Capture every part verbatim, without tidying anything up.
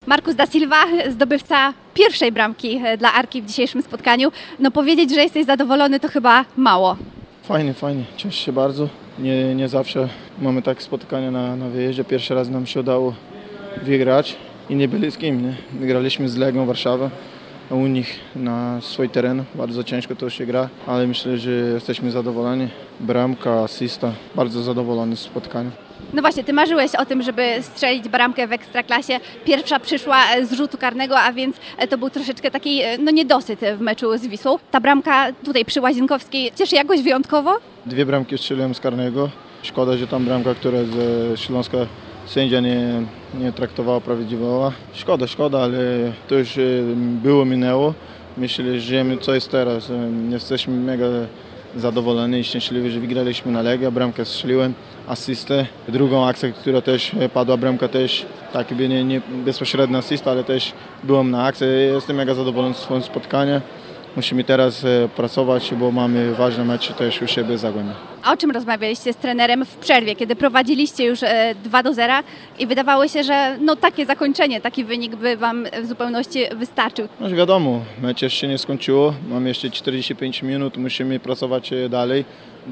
Marcus da Silva, zdobywca pierwszej bramki dla Arki w dzisiejszym spotkaniu. No powiedzieć, że jesteś zadowolony, to chyba mało. Fajnie, fajnie. Cieszę się bardzo. Nie, nie zawsze mamy takie spotkania na, na wyjeździe. Pierwszy raz nam się udało wygrać i nie byli z kim. Nie? Wygraliśmy z Legią Warszawa u nich na swój teren. Bardzo ciężko to się gra, ale myślę, że jesteśmy zadowoleni. Bramka, asysta. Bardzo zadowolony z spotkania. No właśnie, ty marzyłeś o tym, żeby strzelić bramkę w Ekstraklasie. Pierwsza przyszła z rzutu karnego, a więc to był troszeczkę taki no, niedosyt w meczu z Wisłą. Ta bramka tutaj przy Łazienkowskiej cieszy jakoś wyjątkowo? Dwie bramki strzeliłem z karnego. Szkoda, że tam bramka, która ze Śląska sędzia nie, nie traktowała prawidłowo. Szkoda, szkoda, ale to już było, minęło. Myślę, że wiemy, co jest teraz. Jesteśmy mega zadowoleni i szczęśliwi, że wygraliśmy na Legię. Bramkę strzeliłem, asystę. Drugą akcję, która też padła, bramka też, tak nie, nie bezpośrednia asysta, ale też byłem na akcji. Jestem mega zadowolony z swojego spotkania. Musimy teraz pracować, bo mamy ważne mecze też u siebie w Zagłębiu. A o czym rozmawialiście z trenerem w przerwie, kiedy prowadziliście już dwa do zera i wydawało się, że no, takie zakończenie, taki wynik by wam w zupełności wystarczył? No wiadomo, mecz jeszcze się nie skończyło, mamy jeszcze czterdzieści pięć minut, musimy pracować dalej,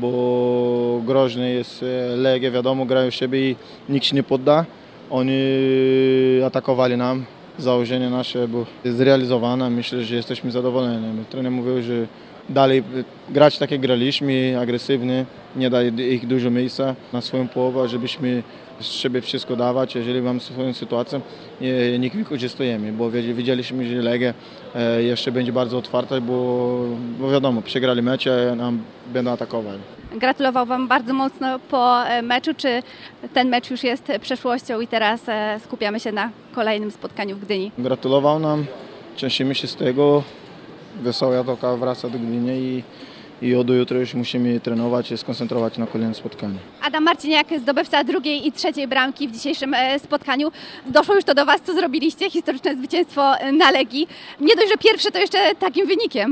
bo groźny jest Legia, wiadomo, grają w siebie i nikt się nie podda. Oni atakowali nam. Założenie nasze było zrealizowane. Myślę, że jesteśmy zadowoleni. Trener mówił, że dalej grać tak jak graliśmy, agresywnie, nie dać ich dużo miejsca na swoją połowę, żebyśmy z siebie wszystko dawać. Jeżeli mamy swoją sytuację, nie, nie wykorzystujemy, bo wiedzieliśmy, że Legia jeszcze będzie bardzo otwarta, bo, bo wiadomo, przegrali mecze, nam będą atakowali. Gratulował wam bardzo mocno po meczu. Czy ten mecz już jest przeszłością i teraz skupiamy się na kolejnym spotkaniu w Gdyni? Gratulował nam, cieszymy się z tego. Wesoła Toka wraca do Gdyni i, i od jutra już musimy trenować i skoncentrować na kolejnym spotkaniu. Adam Marciniak, zdobywca drugiej i trzeciej bramki w dzisiejszym spotkaniu. Doszło już to do was, co zrobiliście, historyczne zwycięstwo na Legii. Nie dość, że pierwsze, to jeszcze takim wynikiem.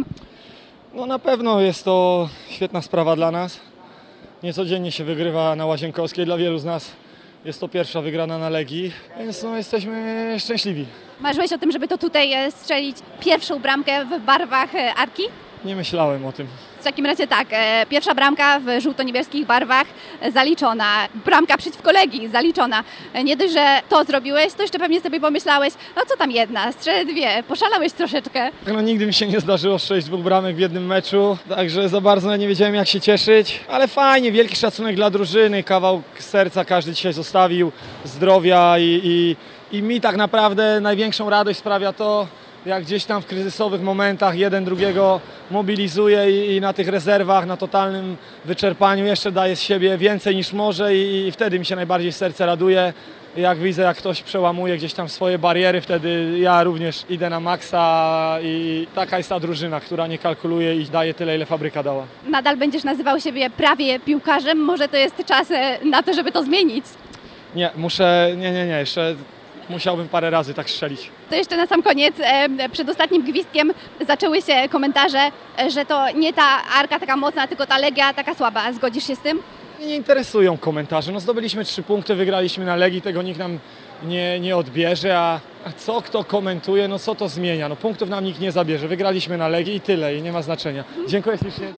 No na pewno jest to świetna sprawa dla nas. Niecodziennie się wygrywa na Łazienkowskiej. Dla wielu z nas jest to pierwsza wygrana na Legii, więc no, jesteśmy szczęśliwi. Marzyłeś o tym, żeby to tutaj strzelić pierwszą bramkę w barwach Arki? Nie myślałem o tym. W takim razie tak, pierwsza bramka w żółto-niebieskich barwach zaliczona, bramka przeciwko Legii zaliczona. Nie dość, że to zrobiłeś, to jeszcze pewnie sobie pomyślałeś, no co tam jedna, strzelę dwie, poszalałeś troszeczkę. No nigdy mi się nie zdarzyło strzelić dwóch bramek w jednym meczu, także za bardzo nie wiedziałem jak się cieszyć, ale fajnie, wielki szacunek dla drużyny, kawał serca każdy dzisiaj zostawił, zdrowia i, i, i mi tak naprawdę największą radość sprawia to, jak gdzieś tam w kryzysowych momentach jeden drugiego mobilizuje i, i na tych rezerwach, na totalnym wyczerpaniu jeszcze daje z siebie więcej niż może i, i wtedy mi się najbardziej serce raduje. Jak widzę, jak ktoś przełamuje gdzieś tam swoje bariery, wtedy ja również idę na maksa i taka jest ta drużyna, która nie kalkuluje i daje tyle, ile fabryka dała. Nadal będziesz nazywał siebie prawie piłkarzem, może to jest czas na to, żeby to zmienić? Nie, muszę, nie, nie, nie, jeszcze musiałbym parę razy tak strzelić. To jeszcze na sam koniec, przed ostatnim gwizdkiem zaczęły się komentarze, że to nie ta Arka taka mocna, tylko ta Legia taka słaba. Zgodzisz się z tym? Mnie nie interesują komentarze. No zdobyliśmy trzy punkty, wygraliśmy na Legii, tego nikt nam nie, nie odbierze, a, a co kto komentuje, no co to zmienia? No punktów nam nikt nie zabierze. Wygraliśmy na Legii i tyle, i nie ma znaczenia. Dziękuję ślicznie.